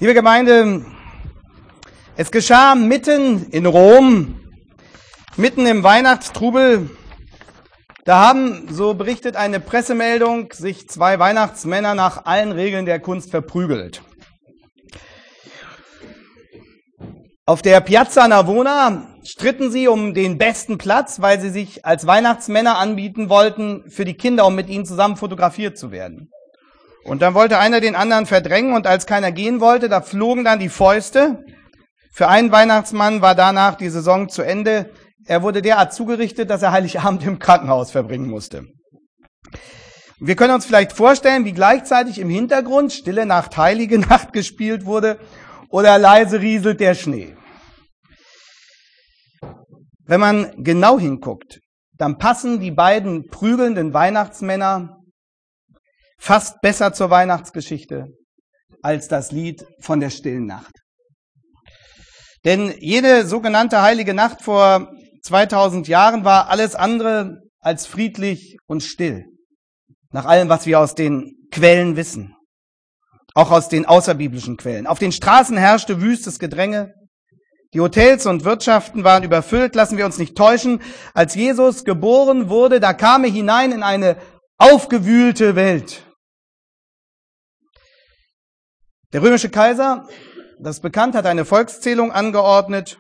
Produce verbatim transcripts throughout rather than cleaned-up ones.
Liebe Gemeinde, es geschah mitten in Rom, mitten im Weihnachtstrubel. Da haben, so berichtet eine Pressemeldung, sich zwei Weihnachtsmänner nach allen Regeln der Kunst verprügelt. Auf der Piazza Navona stritten sie um den besten Platz, weil sie sich als Weihnachtsmänner anbieten wollten für die Kinder, um mit ihnen zusammen fotografiert zu werden. Und dann wollte einer den anderen verdrängen und als keiner gehen wollte, da flogen dann die Fäuste. Für einen Weihnachtsmann war danach die Saison zu Ende. Er wurde derart zugerichtet, dass er Heiligabend im Krankenhaus verbringen musste. Wir können uns vielleicht vorstellen, wie gleichzeitig im Hintergrund Stille Nacht, Heilige Nacht gespielt wurde oder leise rieselt der Schnee. Wenn man genau hinguckt, dann passen die beiden prügelnden Weihnachtsmänner fast besser zur Weihnachtsgeschichte als das Lied von der stillen Nacht. Denn jede sogenannte heilige Nacht vor zweitausend Jahren war alles andere als friedlich und still. Nach allem, was wir aus den Quellen wissen. Auch aus den außerbiblischen Quellen. Auf den Straßen herrschte wüstes Gedränge. Die Hotels und Wirtschaften waren überfüllt. Lassen wir uns nicht täuschen. Als Jesus geboren wurde, da kam er hinein in eine aufgewühlte Welt. Der römische Kaiser, das ist bekannt, hat eine Volkszählung angeordnet.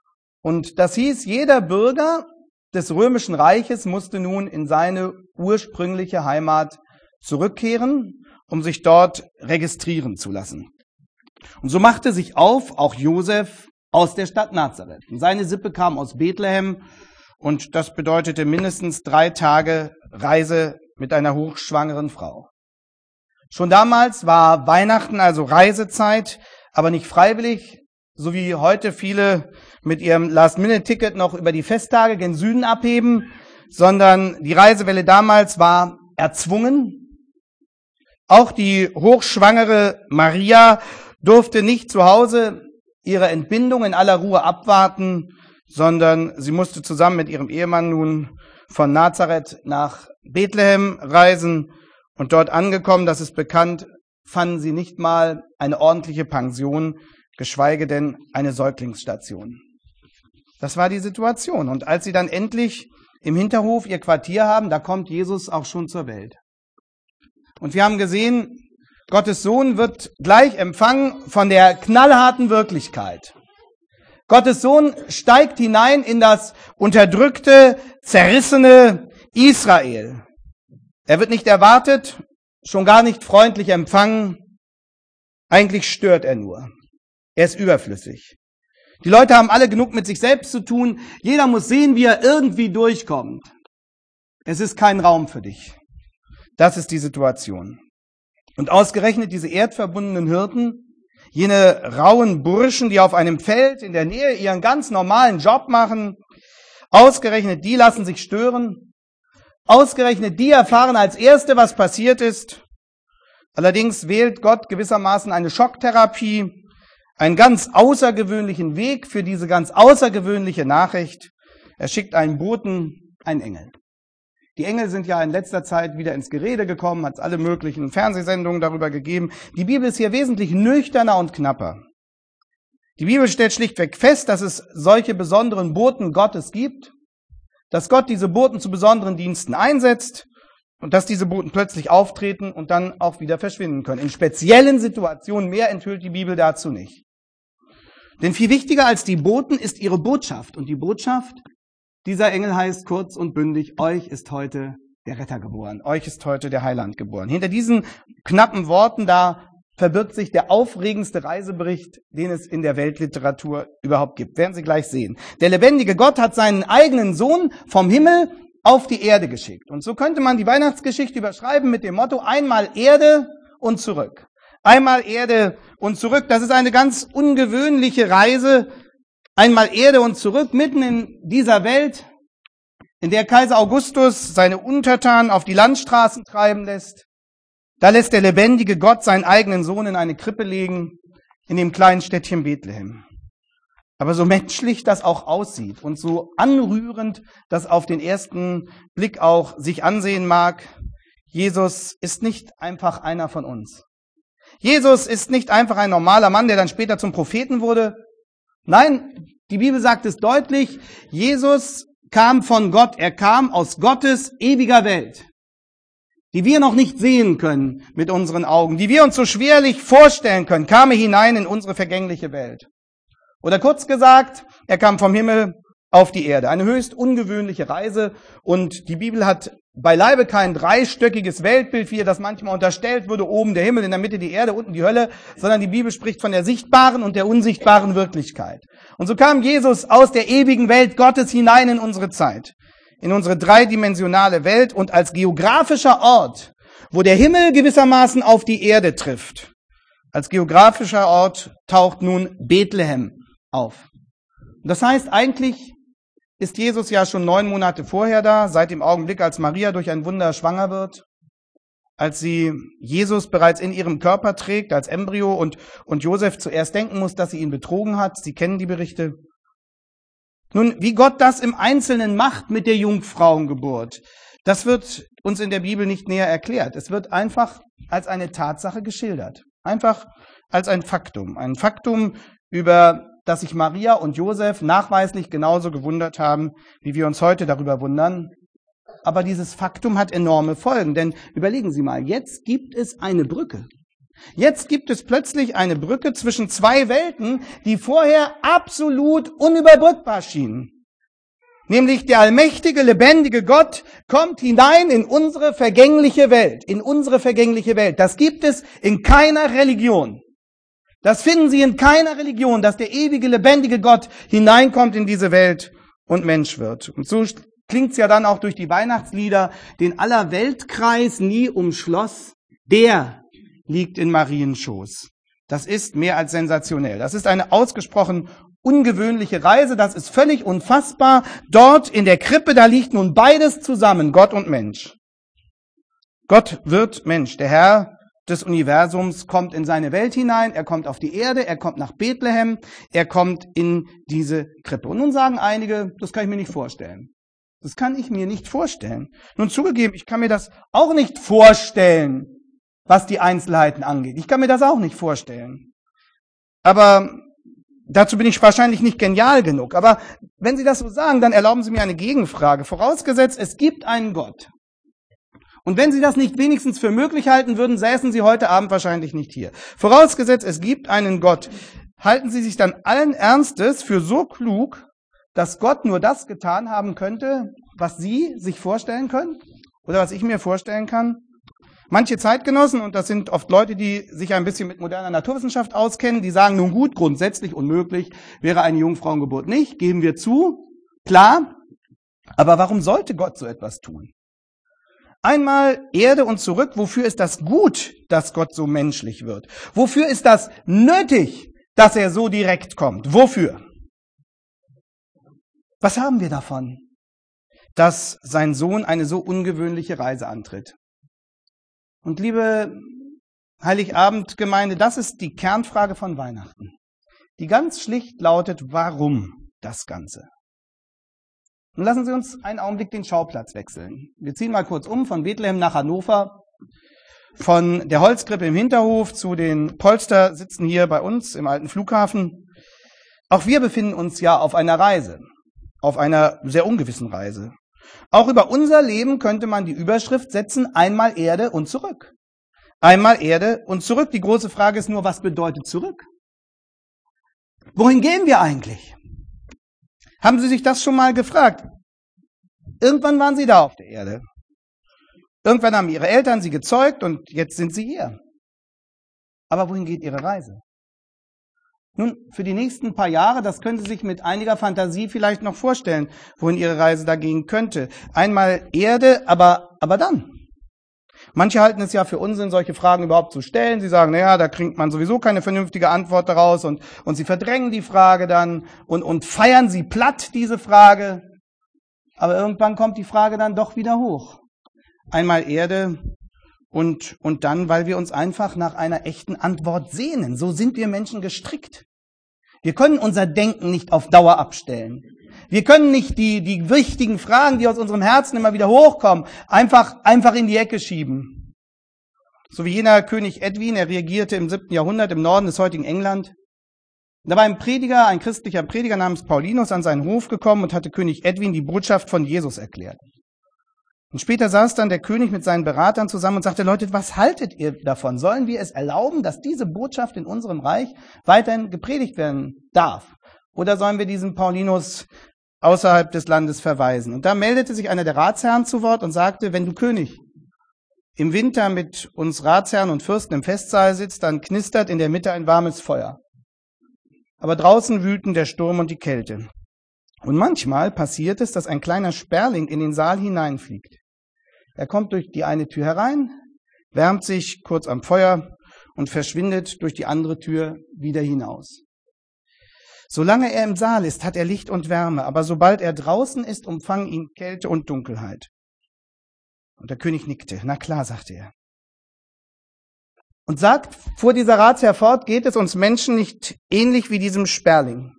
Und das hieß, jeder Bürger des römischen Reiches musste nun in seine ursprüngliche Heimat zurückkehren, um sich dort registrieren zu lassen. Und so machte sich auf auch Josef aus der Stadt Nazareth. Und seine Sippe kam aus Bethlehem und das bedeutete mindestens drei Tage Reise mit einer hochschwangeren Frau. Schon damals war Weihnachten also Reisezeit, aber nicht freiwillig, so wie heute viele mit ihrem Last-Minute-Ticket noch über die Festtage gen Süden abheben, sondern die Reisewelle damals war erzwungen. Auch die hochschwangere Maria durfte nicht zu Hause ihre Entbindung in aller Ruhe abwarten, sondern sie musste zusammen mit ihrem Ehemann nun von Nazareth nach Bethlehem reisen. Und dort angekommen, das ist bekannt, fanden sie nicht mal eine ordentliche Pension, geschweige denn eine Säuglingsstation. Das war die Situation. Und als sie dann endlich im Hinterhof ihr Quartier haben, da kommt Jesus auch schon zur Welt. Und wir haben gesehen, Gottes Sohn wird gleich empfangen von der knallharten Wirklichkeit. Gottes Sohn steigt hinein in das unterdrückte, zerrissene Israel. Er wird nicht erwartet, schon gar nicht freundlich empfangen. Eigentlich stört er nur. Er ist überflüssig. Die Leute haben alle genug mit sich selbst zu tun. Jeder muss sehen, wie er irgendwie durchkommt. Es ist kein Raum für dich. Das ist die Situation. Und ausgerechnet diese erdverbundenen Hirten, jene rauen Burschen, die auf einem Feld in der Nähe ihren ganz normalen Job machen, ausgerechnet die lassen sich stören. Ausgerechnet die erfahren als Erste, was passiert ist. Allerdings wählt Gott gewissermaßen eine Schocktherapie, einen ganz außergewöhnlichen Weg für diese ganz außergewöhnliche Nachricht. Er schickt einen Boten, einen Engel. Die Engel sind ja in letzter Zeit wieder ins Gerede gekommen, hat es alle möglichen Fernsehsendungen darüber gegeben. Die Bibel ist hier wesentlich nüchterner und knapper. Die Bibel stellt schlichtweg fest, dass es solche besonderen Boten Gottes gibt, dass Gott diese Boten zu besonderen Diensten einsetzt und dass diese Boten plötzlich auftreten und dann auch wieder verschwinden können. In speziellen Situationen, mehr enthüllt die Bibel dazu nicht. Denn viel wichtiger als die Boten ist ihre Botschaft. Und die Botschaft dieser Engel heißt kurz und bündig, euch ist heute der Retter geboren, euch ist heute der Heiland geboren. Hinter diesen knappen Worten da verbirgt sich der aufregendste Reisebericht, den es in der Weltliteratur überhaupt gibt. Werden Sie gleich sehen. Der lebendige Gott hat seinen eigenen Sohn vom Himmel auf die Erde geschickt. Und so könnte man die Weihnachtsgeschichte überschreiben mit dem Motto, einmal Erde und zurück. Einmal Erde und zurück. Das ist eine ganz ungewöhnliche Reise. Einmal Erde und zurück, mitten in dieser Welt, in der Kaiser Augustus seine Untertanen auf die Landstraßen treiben lässt. Da lässt der lebendige Gott seinen eigenen Sohn in eine Krippe legen, in dem kleinen Städtchen Bethlehem. Aber so menschlich das auch aussieht und so anrührend das auf den ersten Blick auch sich ansehen mag, Jesus ist nicht einfach einer von uns. Jesus ist nicht einfach ein normaler Mann, der dann später zum Propheten wurde. Nein, die Bibel sagt es deutlich, Jesus kam von Gott, er kam aus Gottes ewiger Welt, die wir noch nicht sehen können mit unseren Augen, die wir uns so schwerlich vorstellen können, kam er hinein in unsere vergängliche Welt. Oder kurz gesagt, er kam vom Himmel auf die Erde. Eine höchst ungewöhnliche Reise, und die Bibel hat beileibe kein dreistöckiges Weltbild, wie ihr das manchmal unterstellt würde, oben der Himmel, in der Mitte die Erde, unten die Hölle, sondern die Bibel spricht von der sichtbaren und der unsichtbaren Wirklichkeit. Und so kam Jesus aus der ewigen Welt Gottes hinein in unsere Zeit, in unsere dreidimensionale Welt, und als geografischer Ort, wo der Himmel gewissermaßen auf die Erde trifft, als geografischer Ort taucht nun Bethlehem auf. Das heißt, eigentlich ist Jesus ja schon neun Monate vorher da, seit dem Augenblick, als Maria durch ein Wunder schwanger wird, als sie Jesus bereits in ihrem Körper trägt, als Embryo, und, und Josef zuerst denken muss, dass sie ihn betrogen hat. Sie kennen die Berichte. Nun, wie Gott das im Einzelnen macht mit der Jungfrauengeburt, das wird uns in der Bibel nicht näher erklärt. Es wird einfach als eine Tatsache geschildert. Einfach als ein Faktum. Ein Faktum, über dass sich Maria und Josef nachweislich genauso gewundert haben, wie wir uns heute darüber wundern. Aber dieses Faktum hat enorme Folgen, denn überlegen Sie mal, jetzt gibt es eine Brücke. Jetzt gibt es plötzlich eine Brücke zwischen zwei Welten, die vorher absolut unüberbrückbar schienen. Nämlich der allmächtige, lebendige Gott kommt hinein in unsere vergängliche Welt, in unsere vergängliche Welt. Das gibt es in keiner Religion. Das finden Sie in keiner Religion, dass der ewige, lebendige Gott hineinkommt in diese Welt und Mensch wird. Und so klingt es ja dann auch durch die Weihnachtslieder, den aller Weltkreis nie umschloss, der liegt in Marienschoß. Das ist mehr als sensationell. Das ist eine ausgesprochen ungewöhnliche Reise, das ist völlig unfassbar. Dort in der Krippe, da liegt nun beides zusammen, Gott und Mensch. Gott wird Mensch, der Herr des Universums kommt in seine Welt hinein, er kommt auf die Erde, er kommt nach Bethlehem, er kommt in diese Krippe. Und nun sagen einige, das kann ich mir nicht vorstellen. Das kann ich mir nicht vorstellen. Nun zugegeben, ich kann mir das auch nicht vorstellen, was die Einzelheiten angeht. Ich kann mir das auch nicht vorstellen. Aber dazu bin ich wahrscheinlich nicht genial genug. Aber wenn Sie das so sagen, dann erlauben Sie mir eine Gegenfrage. Vorausgesetzt, es gibt einen Gott. Und wenn Sie das nicht wenigstens für möglich halten würden, säßen Sie heute Abend wahrscheinlich nicht hier. Vorausgesetzt, es gibt einen Gott. Halten Sie sich dann allen Ernstes für so klug, dass Gott nur das getan haben könnte, was Sie sich vorstellen können? Oder was ich mir vorstellen kann? Manche Zeitgenossen, und das sind oft Leute, die sich ein bisschen mit moderner Naturwissenschaft auskennen, die sagen, nun gut, grundsätzlich unmöglich wäre eine Jungfrauengeburt nicht, geben wir zu, klar. Aber warum sollte Gott so etwas tun? Einmal Erde und zurück, wofür ist das gut, dass Gott so menschlich wird? Wofür ist das nötig, dass er so direkt kommt? Wofür? Was haben wir davon, dass sein Sohn eine so ungewöhnliche Reise antritt? Und liebe Heiligabendgemeinde, das ist die Kernfrage von Weihnachten, die ganz schlicht lautet, warum das Ganze? Und lassen Sie uns einen Augenblick den Schauplatz wechseln. Wir ziehen mal kurz um von Bethlehem nach Hannover, von der Holzkrippe im Hinterhof zu den Polstersitzen hier bei uns im alten Flughafen. Auch wir befinden uns ja auf einer Reise, auf einer sehr ungewissen Reise. Auch über unser Leben könnte man die Überschrift setzen, einmal Erde und zurück. Einmal Erde und zurück. Die große Frage ist nur, was bedeutet zurück? Wohin gehen wir eigentlich? Haben Sie sich das schon mal gefragt? Irgendwann waren Sie da auf der Erde. Irgendwann haben Ihre Eltern Sie gezeugt und jetzt sind Sie hier. Aber wohin geht Ihre Reise? Nun, für die nächsten paar Jahre, das können Sie sich mit einiger Fantasie vielleicht noch vorstellen, wohin Ihre Reise da gehen könnte. Einmal Erde, aber, aber dann. Manche halten es ja für Unsinn, solche Fragen überhaupt zu stellen. Sie sagen, naja, da kriegt man sowieso keine vernünftige Antwort daraus und, und sie verdrängen die Frage dann und, und feiern sie platt, diese Frage. Aber irgendwann kommt die Frage dann doch wieder hoch. Einmal Erde und, und dann, weil wir uns einfach nach einer echten Antwort sehnen. So sind wir Menschen gestrickt. Wir können unser Denken nicht auf Dauer abstellen. Wir können nicht die, die wichtigen Fragen, die aus unserem Herzen immer wieder hochkommen, einfach, einfach in die Ecke schieben. So wie jener König Edwin, er regierte im siebten Jahrhundert im Norden des heutigen England. Da war ein Prediger, ein christlicher Prediger namens Paulinus an seinen Hof gekommen und hatte König Edwin die Botschaft von Jesus erklärt. Und später saß dann der König mit seinen Beratern zusammen und sagte, Leute, was haltet ihr davon? Sollen wir es erlauben, dass diese Botschaft in unserem Reich weiterhin gepredigt werden darf? Oder sollen wir diesen Paulinus außerhalb des Landes verweisen? Und da meldete sich einer der Ratsherren zu Wort und sagte, wenn du König im Winter mit uns Ratsherren und Fürsten im Festsaal sitzt, dann knistert in der Mitte ein warmes Feuer. Aber draußen wühlten der Sturm und die Kälte. Und manchmal passiert es, dass ein kleiner Sperling in den Saal hineinfliegt. Er kommt durch die eine Tür herein, wärmt sich kurz am Feuer und verschwindet durch die andere Tür wieder hinaus. Solange er im Saal ist, hat er Licht und Wärme, aber sobald er draußen ist, umfangen ihn Kälte und Dunkelheit. Und der König nickte. Na klar, sagte er. Und sagt, fuhr dieser Ratsherr fort, geht es uns Menschen nicht ähnlich wie diesem Sperling.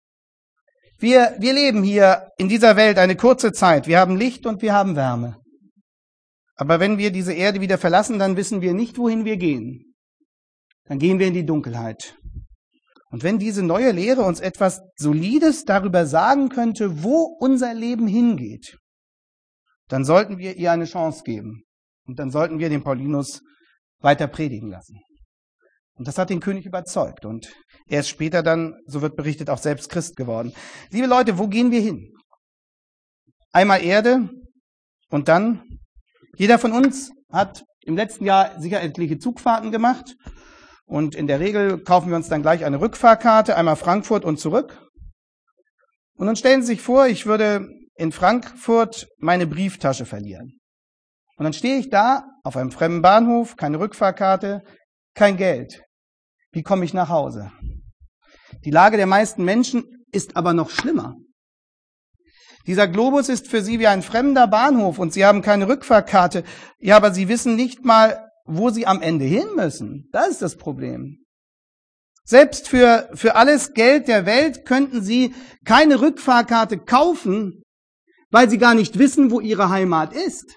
Wir, wir leben hier in dieser Welt eine kurze Zeit. Wir haben Licht und wir haben Wärme. Aber wenn wir diese Erde wieder verlassen, dann wissen wir nicht, wohin wir gehen. Dann gehen wir in die Dunkelheit. Und wenn diese neue Lehre uns etwas Solides darüber sagen könnte, wo unser Leben hingeht, dann sollten wir ihr eine Chance geben. Und dann sollten wir den Paulinus weiter predigen lassen. Und das hat den König überzeugt. Und er ist später dann, so wird berichtet, auch selbst Christ geworden. Liebe Leute, wo gehen wir hin? Einmal Erde und dann, jeder von uns hat im letzten Jahr sicher etliche Zugfahrten gemacht. Und in der Regel kaufen wir uns dann gleich eine Rückfahrkarte, einmal Frankfurt und zurück. Und dann stellen Sie sich vor, ich würde in Frankfurt meine Brieftasche verlieren. Und dann stehe ich da auf einem fremden Bahnhof, keine Rückfahrkarte, kein Geld. Wie komme ich nach Hause? Die Lage der meisten Menschen ist aber noch schlimmer. Dieser Globus ist für sie wie ein fremder Bahnhof und sie haben keine Rückfahrkarte. Ja, aber sie wissen nicht mal, wo sie am Ende hin müssen. Das ist das Problem. Selbst für, für alles Geld der Welt könnten sie keine Rückfahrkarte kaufen, weil sie gar nicht wissen, wo ihre Heimat ist.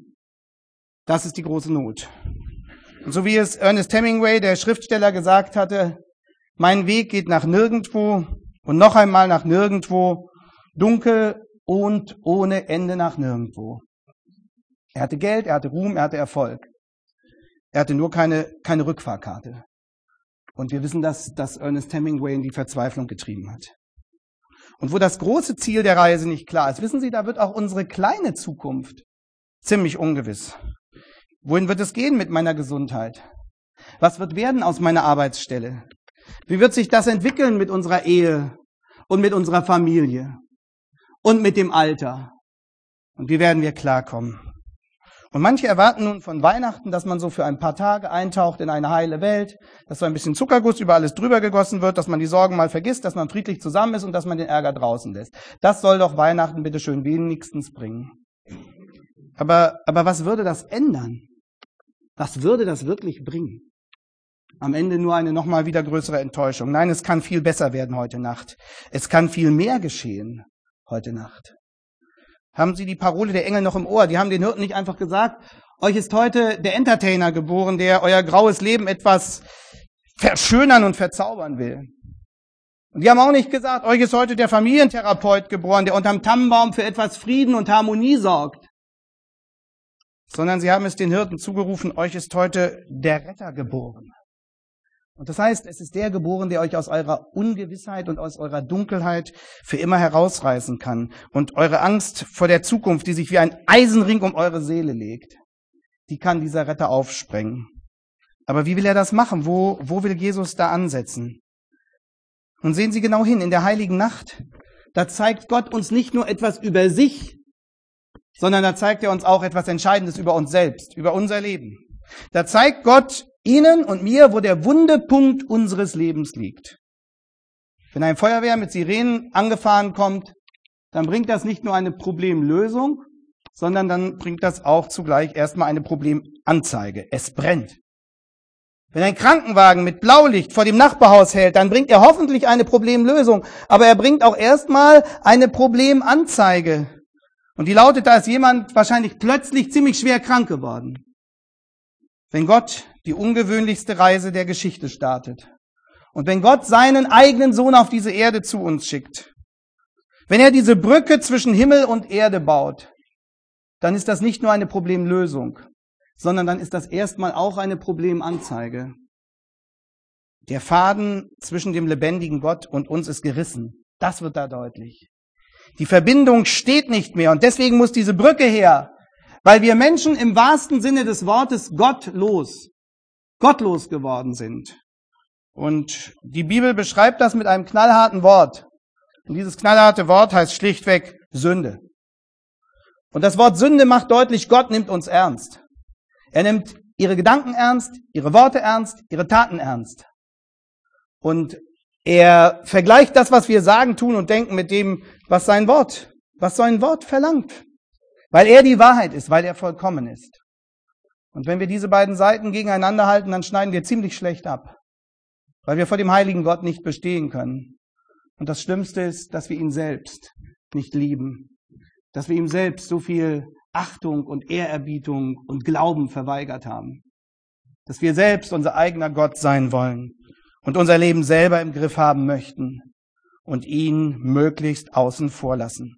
Das ist die große Not. Und so wie es Ernest Hemingway, der Schriftsteller, gesagt hatte, mein Weg geht nach nirgendwo und noch einmal nach nirgendwo, dunkel und ohne Ende nach nirgendwo. Er hatte Geld, er hatte Ruhm, er hatte Erfolg. Er hatte nur keine, keine Rückfahrkarte. Und wir wissen, dass, dass Ernest Hemingway in die Verzweiflung getrieben hat. Und wo das große Ziel der Reise nicht klar ist, wissen Sie, da wird auch unsere kleine Zukunft ziemlich ungewiss. Wohin wird es gehen mit meiner Gesundheit? Was wird werden aus meiner Arbeitsstelle? Wie wird sich das entwickeln mit unserer Ehe und mit unserer Familie und mit dem Alter? Und wie werden wir klarkommen? Und manche erwarten nun von Weihnachten, dass man so für ein paar Tage eintaucht in eine heile Welt, dass so ein bisschen Zuckerguss über alles drüber gegossen wird, dass man die Sorgen mal vergisst, dass man friedlich zusammen ist und dass man den Ärger draußen lässt. Das soll doch Weihnachten bitte schön wenigstens bringen. Aber, aber was würde das ändern? Was würde das wirklich bringen? Am Ende nur eine nochmal wieder größere Enttäuschung. Nein, es kann viel besser werden heute Nacht. Es kann viel mehr geschehen heute Nacht. Haben Sie die Parole der Engel noch im Ohr? Die haben den Hirten nicht einfach gesagt, euch ist heute der Entertainer geboren, der euer graues Leben etwas verschönern und verzaubern will. Und die haben auch nicht gesagt, euch ist heute der Familientherapeut geboren, der unterm Tannenbaum für etwas Frieden und Harmonie sorgt. Sondern sie haben es den Hirten zugerufen, euch ist heute der Retter geboren. Und das heißt, es ist der geboren, der euch aus eurer Ungewissheit und aus eurer Dunkelheit für immer herausreißen kann. Und eure Angst vor der Zukunft, die sich wie ein Eisenring um eure Seele legt, die kann dieser Retter aufsprengen. Aber wie will er das machen? Wo, wo will Jesus da ansetzen? Und sehen Sie genau hin, in der heiligen Nacht, da zeigt Gott uns nicht nur etwas über sich, sondern da zeigt er uns auch etwas Entscheidendes über uns selbst, über unser Leben. Da zeigt Gott Ihnen und mir, wo der Wundepunkt unseres Lebens liegt. Wenn ein Feuerwehr mit Sirenen angefahren kommt, dann bringt das nicht nur eine Problemlösung, sondern dann bringt das auch zugleich erstmal eine Problemanzeige. Es brennt. Wenn ein Krankenwagen mit Blaulicht vor dem Nachbarhaus hält, dann bringt er hoffentlich eine Problemlösung, aber er bringt auch erstmal eine Problemanzeige. Und die lautet, da ist jemand wahrscheinlich plötzlich ziemlich schwer krank geworden. wenn Gott die ungewöhnlichste Reise der Geschichte startet und wenn Gott seinen eigenen Sohn auf diese Erde zu uns schickt, wenn er diese Brücke zwischen Himmel und Erde baut, dann ist das nicht nur eine Problemlösung, sondern dann ist das erstmal auch eine Problemanzeige. Der Faden zwischen dem lebendigen Gott und uns ist gerissen. Das wird da deutlich. Die Verbindung steht nicht mehr und deswegen muss diese Brücke her, weil wir Menschen im wahrsten Sinne des Wortes gottlos, gottlos geworden sind. Und die Bibel beschreibt das mit einem knallharten Wort. Und dieses knallharte Wort heißt schlichtweg Sünde. Und das Wort Sünde macht deutlich, Gott nimmt uns ernst. Er nimmt ihre Gedanken ernst, ihre Worte ernst, ihre Taten ernst. Und er vergleicht das, was wir sagen, tun und denken, mit dem, was sein Wort, was sein Wort verlangt. Weil er die Wahrheit ist, weil er vollkommen ist. Und wenn wir diese beiden Seiten gegeneinander halten, dann schneiden wir ziemlich schlecht ab. Weil wir vor dem heiligen Gott nicht bestehen können. Und das Schlimmste ist, dass wir ihn selbst nicht lieben. Dass wir ihm selbst so viel Achtung und Ehrerbietung und Glauben verweigert haben. Dass wir selbst unser eigener Gott sein wollen und unser Leben selber im Griff haben möchten und ihn möglichst außen vor lassen.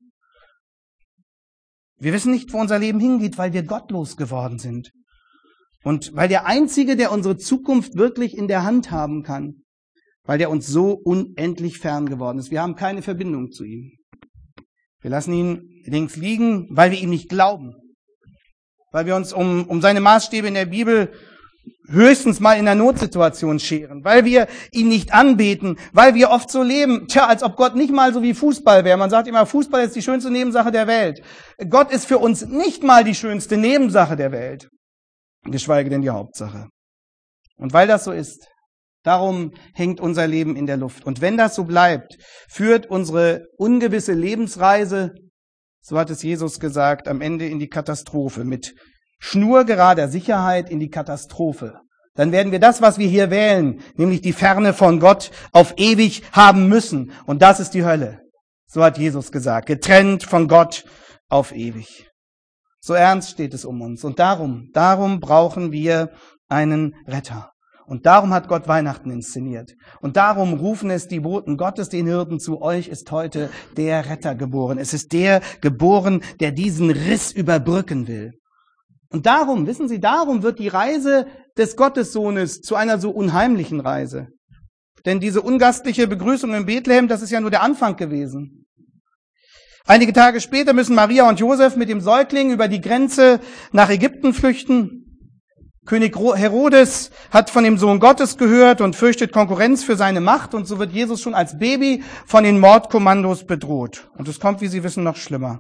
Wir wissen nicht, wo unser Leben hingeht, weil wir gottlos geworden sind. Und weil der Einzige, der unsere Zukunft wirklich in der Hand haben kann, weil der uns so unendlich fern geworden ist. Wir haben keine Verbindung zu ihm. Wir lassen ihn links liegen, weil wir ihm nicht glauben. Weil wir uns um, um seine Maßstäbe in der Bibel höchstens mal in einer Notsituation scheren. Weil wir ihn nicht anbeten. Weil wir oft so leben, tja, als ob Gott nicht mal so wie Fußball wäre. Man sagt immer, Fußball ist die schönste Nebensache der Welt. Gott ist für uns nicht mal die schönste Nebensache der Welt. Geschweige denn die Hauptsache. Und weil das so ist, darum hängt unser Leben in der Luft. Und wenn das so bleibt, führt unsere ungewisse Lebensreise, so hat es Jesus gesagt, am Ende in die Katastrophe. Mit schnurgerader Sicherheit in die Katastrophe. Dann werden wir das, was wir hier wählen, nämlich die Ferne von Gott, auf ewig haben müssen. Und das ist die Hölle. So hat Jesus gesagt. Getrennt von Gott auf ewig. So ernst steht es um uns. Und darum, darum brauchen wir einen Retter. Und darum hat Gott Weihnachten inszeniert. Und darum rufen es die Boten Gottes, den Hirten zu, euch ist heute der Retter geboren. Es ist der geboren, der diesen Riss überbrücken will. Und darum, wissen Sie, darum wird die Reise des Gottessohnes zu einer so unheimlichen Reise. Denn diese ungastliche Begrüßung in Bethlehem, das ist ja nur der Anfang gewesen. Einige Tage später müssen Maria und Josef mit dem Säugling über die Grenze nach Ägypten flüchten. König Herodes hat von dem Sohn Gottes gehört und fürchtet Konkurrenz für seine Macht. Und so wird Jesus schon als Baby von den Mordkommandos bedroht. Und es kommt, wie Sie wissen, noch schlimmer.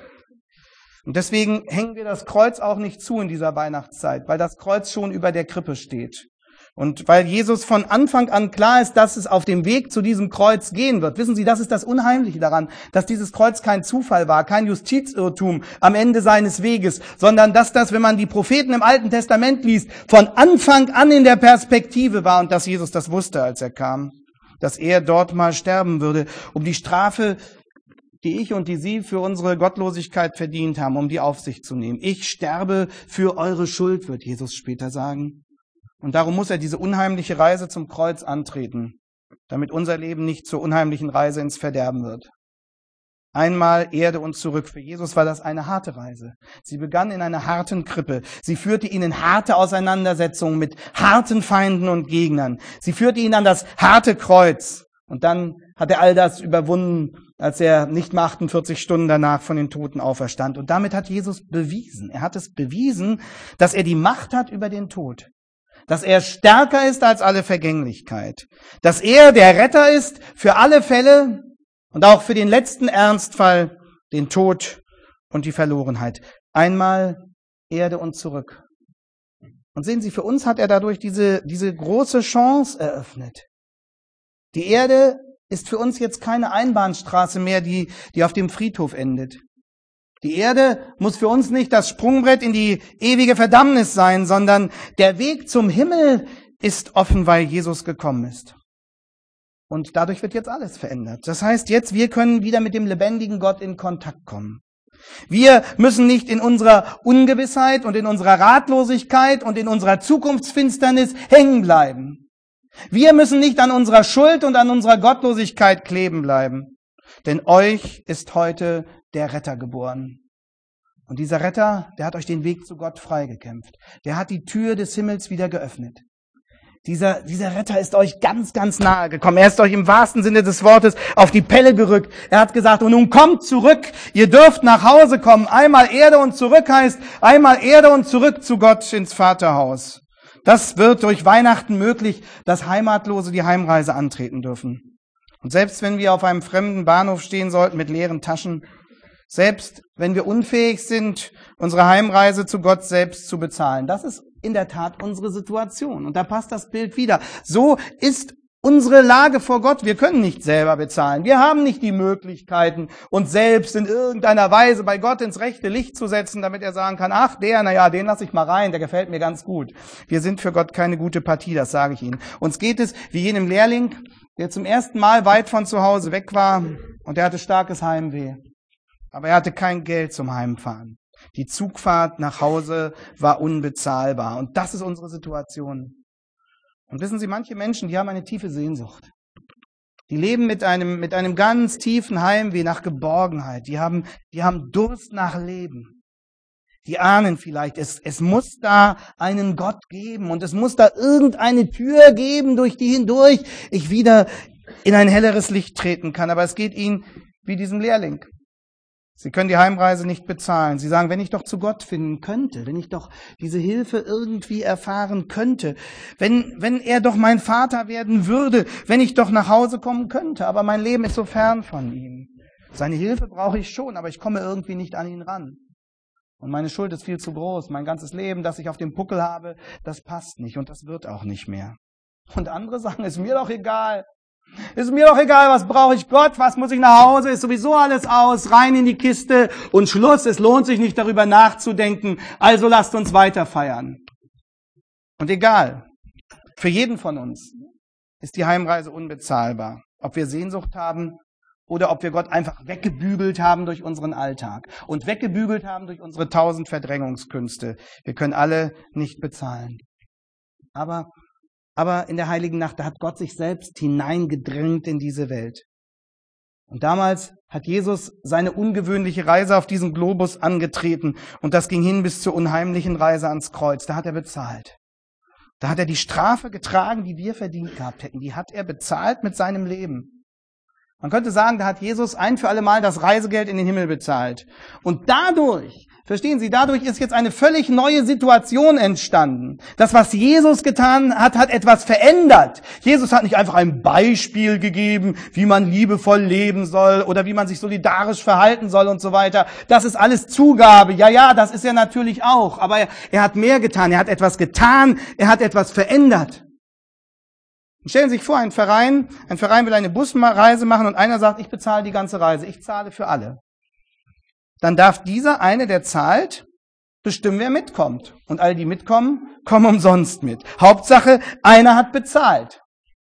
Und deswegen hängen wir das Kreuz auch nicht zu in dieser Weihnachtszeit, weil das Kreuz schon über der Krippe steht. Und weil Jesus von Anfang an klar ist, dass es auf dem Weg zu diesem Kreuz gehen wird. Wissen Sie, das ist das Unheimliche daran, dass dieses Kreuz kein Zufall war, kein Justizirrtum am Ende seines Weges, sondern dass das, wenn man die Propheten im Alten Testament liest, von Anfang an in der Perspektive war und dass Jesus das wusste, als er kam, dass er dort mal sterben würde, um die Strafe, die ich und die Sie für unsere Gottlosigkeit verdient haben, um die auf sich zu nehmen. Ich sterbe für eure Schuld, wird Jesus später sagen. Und darum muss er diese unheimliche Reise zum Kreuz antreten, damit unser Leben nicht zur unheimlichen Reise ins Verderben wird. Einmal Erde und zurück. Für Jesus war das eine harte Reise. Sie begann in einer harten Krippe. Sie führte ihn in harte Auseinandersetzungen mit harten Feinden und Gegnern. Sie führte ihn an das harte Kreuz. Und dann hat er all das überwunden, als er nicht mal achtundvierzig Stunden danach von den Toten auferstand. Und damit hat Jesus bewiesen, er hat es bewiesen, dass er die Macht hat über den Tod. Dass er stärker ist als alle Vergänglichkeit. Dass er der Retter ist für alle Fälle und auch für den letzten Ernstfall, den Tod und die Verlorenheit. Einmal Erde und zurück. Und sehen Sie, für uns hat er dadurch diese, diese große Chance eröffnet. Die Erde ist für uns jetzt keine Einbahnstraße mehr, die, die auf dem Friedhof endet. Die Erde muss für uns nicht das Sprungbrett in die ewige Verdammnis sein, sondern der Weg zum Himmel ist offen, weil Jesus gekommen ist. Und dadurch wird jetzt alles verändert. Das heißt, jetzt wir können wieder mit dem lebendigen Gott in Kontakt kommen. Wir müssen nicht in unserer Ungewissheit und in unserer Ratlosigkeit und in unserer Zukunftsfinsternis hängen bleiben. Wir müssen nicht an unserer Schuld und an unserer Gottlosigkeit kleben bleiben. Denn euch ist heute der Retter geboren. Und dieser Retter, der hat euch den Weg zu Gott freigekämpft. Der hat die Tür des Himmels wieder geöffnet. Dieser, dieser Retter ist euch ganz, ganz nahe gekommen. Er ist euch im wahrsten Sinne des Wortes auf die Pelle gerückt. Er hat gesagt, und nun kommt zurück. Ihr dürft nach Hause kommen. Einmal Erde und zurück heißt, einmal Erde und zurück zu Gott ins Vaterhaus. Das wird durch Weihnachten möglich, dass Heimatlose die Heimreise antreten dürfen. Und selbst wenn wir auf einem fremden Bahnhof stehen sollten mit leeren Taschen, selbst wenn wir unfähig sind, unsere Heimreise zu Gott selbst zu bezahlen, das ist in der Tat unsere Situation. Und da passt das Bild wieder. So ist unsere Lage vor Gott. Wir können nicht selber bezahlen. Wir haben nicht die Möglichkeiten, uns selbst in irgendeiner Weise bei Gott ins rechte Licht zu setzen, damit er sagen kann, ach, der, na ja, den lasse ich mal rein, der gefällt mir ganz gut. Wir sind für Gott keine gute Partie, das sage ich Ihnen. Uns geht es wie jenem Lehrling, der zum ersten Mal weit von zu Hause weg war und der hatte starkes Heimweh. Aber er hatte kein Geld zum Heimfahren. Die Zugfahrt nach Hause war unbezahlbar. Und das ist unsere Situation. Und wissen Sie, manche Menschen, die haben eine tiefe Sehnsucht. Die leben mit einem, mit einem ganz tiefen Heimweh nach Geborgenheit. Die haben, die haben Durst nach Leben. Die ahnen vielleicht, es, es muss da einen Gott geben und es muss da irgendeine Tür geben, durch die hindurch ich wieder in ein helleres Licht treten kann. Aber es geht ihnen wie diesem Lehrling. Sie können die Heimreise nicht bezahlen. Sie sagen, wenn ich doch zu Gott finden könnte, wenn ich doch diese Hilfe irgendwie erfahren könnte, wenn, wenn er doch mein Vater werden würde, wenn ich doch nach Hause kommen könnte, aber mein Leben ist so fern von ihm. Seine Hilfe brauche ich schon, aber ich komme irgendwie nicht an ihn ran. Und meine Schuld ist viel zu groß. Mein ganzes Leben, das ich auf dem Puckel habe, das passt nicht und das wird auch nicht mehr. Und andere sagen, ist mir doch egal. Ist mir doch egal, was brauche ich Gott, was muss ich nach Hause, ist sowieso alles aus, rein in die Kiste und Schluss, es lohnt sich nicht darüber nachzudenken, also lasst uns weiter feiern. Und egal, für jeden von uns ist die Heimreise unbezahlbar, ob wir Sehnsucht haben oder ob wir Gott einfach weggebügelt haben durch unseren Alltag und weggebügelt haben durch unsere tausend Verdrängungskünste. Wir können alle nicht bezahlen. Aber Aber in der Heiligen Nacht, da hat Gott sich selbst hineingedrängt in diese Welt. Und damals hat Jesus seine ungewöhnliche Reise auf diesem Globus angetreten. Und das ging hin bis zur unheimlichen Reise ans Kreuz. Da hat er bezahlt. Da hat er die Strafe getragen, die wir verdient gehabt hätten. Die hat er bezahlt mit seinem Leben. Man könnte sagen, da hat Jesus ein für alle Mal das Reisegeld in den Himmel bezahlt. Und dadurch, verstehen Sie, dadurch ist jetzt eine völlig neue Situation entstanden. Das, was Jesus getan hat, hat etwas verändert. Jesus hat nicht einfach ein Beispiel gegeben, wie man liebevoll leben soll oder wie man sich solidarisch verhalten soll und so weiter. Das ist alles Zugabe. Ja, ja, das ist er natürlich auch. Aber er, er hat mehr getan. Er hat etwas getan. Er hat etwas verändert. Und stellen Sie sich vor, ein Verein, ein Verein will eine Busreise machen und einer sagt, ich bezahle die ganze Reise, ich zahle für alle. Dann darf dieser eine, der zahlt, bestimmen, wer mitkommt. Und alle, die mitkommen, kommen umsonst mit. Hauptsache, einer hat bezahlt.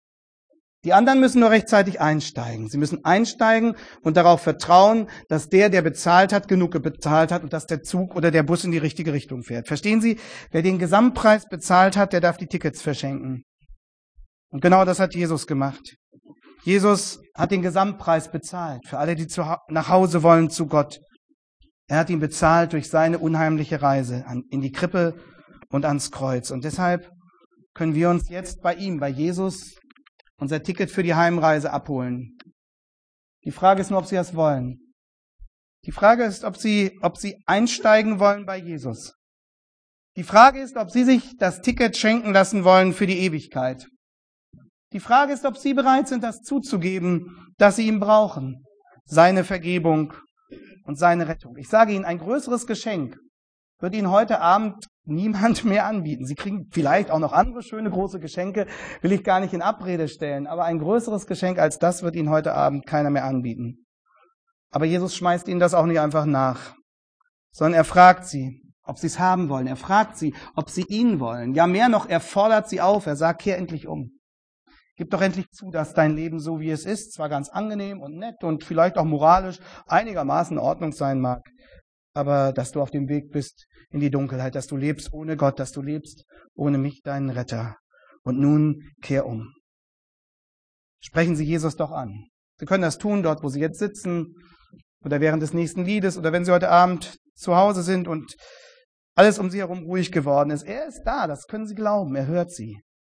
Die anderen müssen nur rechtzeitig einsteigen. Sie müssen einsteigen und darauf vertrauen, dass der, der bezahlt hat, genug bezahlt hat und dass der Zug oder der Bus in die richtige Richtung fährt. Verstehen Sie? Wer den Gesamtpreis bezahlt hat, der darf die Tickets verschenken. Und genau das hat Jesus gemacht. Jesus hat den Gesamtpreis bezahlt für alle, die zu, nach Hause wollen zu Gott. Er hat ihn bezahlt durch seine unheimliche Reise an, in die Krippe und ans Kreuz. Und deshalb können wir uns jetzt bei ihm, bei Jesus, unser Ticket für die Heimreise abholen. Die Frage ist nur, ob Sie das wollen. Die Frage ist, ob Sie, ob Sie einsteigen wollen bei Jesus. Die Frage ist, ob Sie sich das Ticket schenken lassen wollen für die Ewigkeit. Die Frage ist, ob Sie bereit sind, das zuzugeben, dass Sie ihn brauchen. Seine Vergebung und seine Rettung. Ich sage Ihnen, ein größeres Geschenk wird Ihnen heute Abend niemand mehr anbieten. Sie kriegen vielleicht auch noch andere schöne große Geschenke, will ich gar nicht in Abrede stellen. Aber ein größeres Geschenk als das wird Ihnen heute Abend keiner mehr anbieten. Aber Jesus schmeißt Ihnen das auch nicht einfach nach, sondern er fragt Sie, ob Sie es haben wollen. Er fragt Sie, ob Sie ihn wollen. Ja, mehr noch, er fordert Sie auf. Er sagt, kehr endlich um. Gib doch endlich zu, dass dein Leben so wie es ist, zwar ganz angenehm und nett und vielleicht auch moralisch einigermaßen in Ordnung sein mag, aber dass du auf dem Weg bist in die Dunkelheit, dass du lebst ohne Gott, dass du lebst ohne mich, deinen Retter. Und nun kehr um. Sprechen Sie Jesus doch an. Sie können das tun, dort wo Sie jetzt sitzen oder während des nächsten Liedes oder wenn Sie heute Abend zu Hause sind und alles um Sie herum ruhig geworden ist. Er ist da, das können Sie glauben, er hört Sie.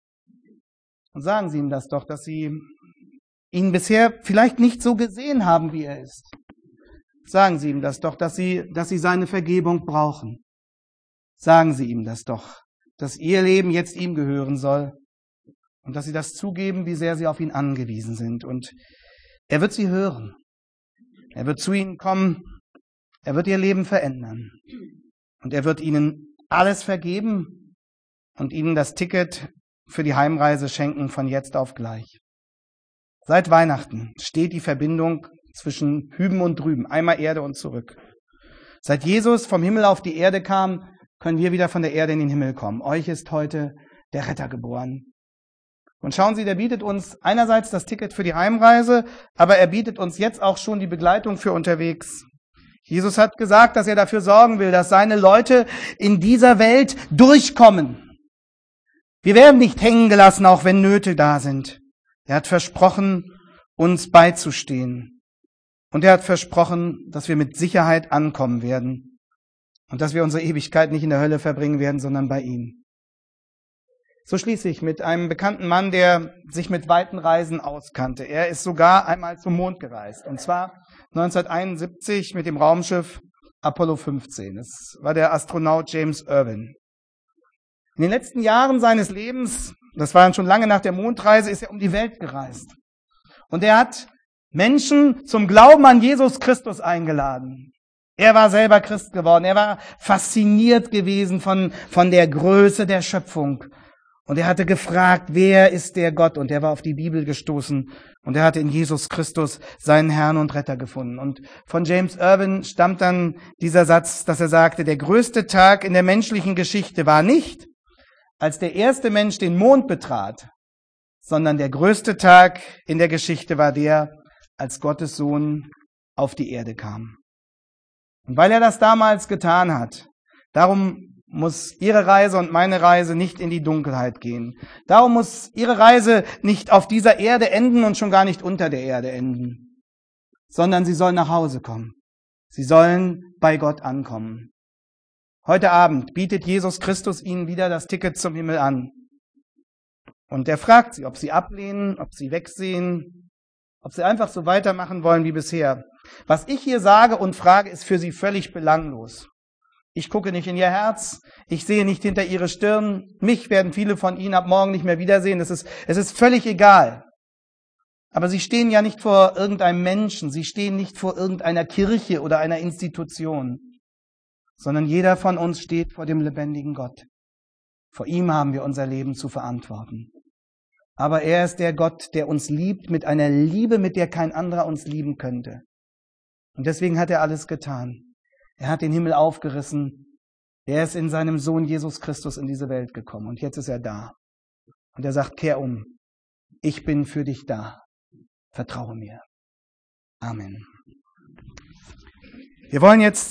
Und sagen Sie ihm das doch, dass Sie ihn bisher vielleicht nicht so gesehen haben, wie er ist. Sagen Sie ihm das doch, dass Sie, dass Sie seine Vergebung brauchen. Sagen Sie ihm das doch, dass Ihr Leben jetzt ihm gehören soll und dass Sie das zugeben, wie sehr Sie auf ihn angewiesen sind. Und er wird Sie hören. Er wird zu Ihnen kommen. Er wird Ihr Leben verändern. Und er wird Ihnen alles vergeben und Ihnen das Ticket für die Heimreise schenken von jetzt auf gleich. Seit Weihnachten steht die Verbindung zwischen hüben und drüben, einmal Erde und zurück. Seit Jesus vom Himmel auf die Erde kam, können wir wieder von der Erde in den Himmel kommen. Euch ist heute der Retter geboren. Und schauen Sie, der bietet uns einerseits das Ticket für die Heimreise, aber er bietet uns jetzt auch schon die Begleitung für unterwegs. Jesus hat gesagt, dass er dafür sorgen will, dass seine Leute in dieser Welt durchkommen. Wir werden nicht hängen gelassen, auch wenn Nöte da sind. Er hat versprochen, uns beizustehen. Und er hat versprochen, dass wir mit Sicherheit ankommen werden und dass wir unsere Ewigkeit nicht in der Hölle verbringen werden, sondern bei ihm. So schließe ich mit einem bekannten Mann, der sich mit weiten Reisen auskannte. Er ist sogar einmal zum Mond gereist, und zwar neunzehnhunderteinundsiebzig mit dem Raumschiff Apollo fünfzehn. Das war der Astronaut James Irwin. In den letzten Jahren seines Lebens, das war schon lange nach der Mondreise, ist er um die Welt gereist. Und er hat Menschen zum Glauben an Jesus Christus eingeladen. Er war selber Christ geworden. Er war fasziniert gewesen von, von der Größe der Schöpfung. Und er hatte gefragt, wer ist der Gott? Und er war auf die Bibel gestoßen. Und er hatte in Jesus Christus seinen Herrn und Retter gefunden. Und von James Irwin stammt dann dieser Satz, dass er sagte, der größte Tag in der menschlichen Geschichte war nicht, als der erste Mensch den Mond betrat, sondern der größte Tag in der Geschichte war der, als Gottes Sohn auf die Erde kam. Und weil er das damals getan hat, darum muss Ihre Reise und meine Reise nicht in die Dunkelheit gehen. Darum muss Ihre Reise nicht auf dieser Erde enden und schon gar nicht unter der Erde enden, sondern sie soll nach Hause kommen. Sie sollen bei Gott ankommen. Heute Abend bietet Jesus Christus Ihnen wieder das Ticket zum Himmel an. Und er fragt Sie, ob Sie ablehnen, ob Sie wegsehen, ob Sie einfach so weitermachen wollen wie bisher. Was ich hier sage und frage, ist für Sie völlig belanglos. Ich gucke nicht in Ihr Herz, ich sehe nicht hinter Ihre Stirn. Mich werden viele von Ihnen ab morgen nicht mehr wiedersehen. Es ist, es ist völlig egal. Aber Sie stehen ja nicht vor irgendeinem Menschen, Sie stehen nicht vor irgendeiner Kirche oder einer Institution, sondern jeder von uns steht vor dem lebendigen Gott. Vor ihm haben wir unser Leben zu verantworten. Aber er ist der Gott, der uns liebt mit einer Liebe, mit der kein anderer uns lieben könnte. Und deswegen hat er alles getan. Er hat den Himmel aufgerissen. Er ist in seinem Sohn Jesus Christus in diese Welt gekommen. Und jetzt ist er da. Und er sagt, kehr um. Ich bin für dich da. Vertraue mir. Amen. Wir wollen jetzt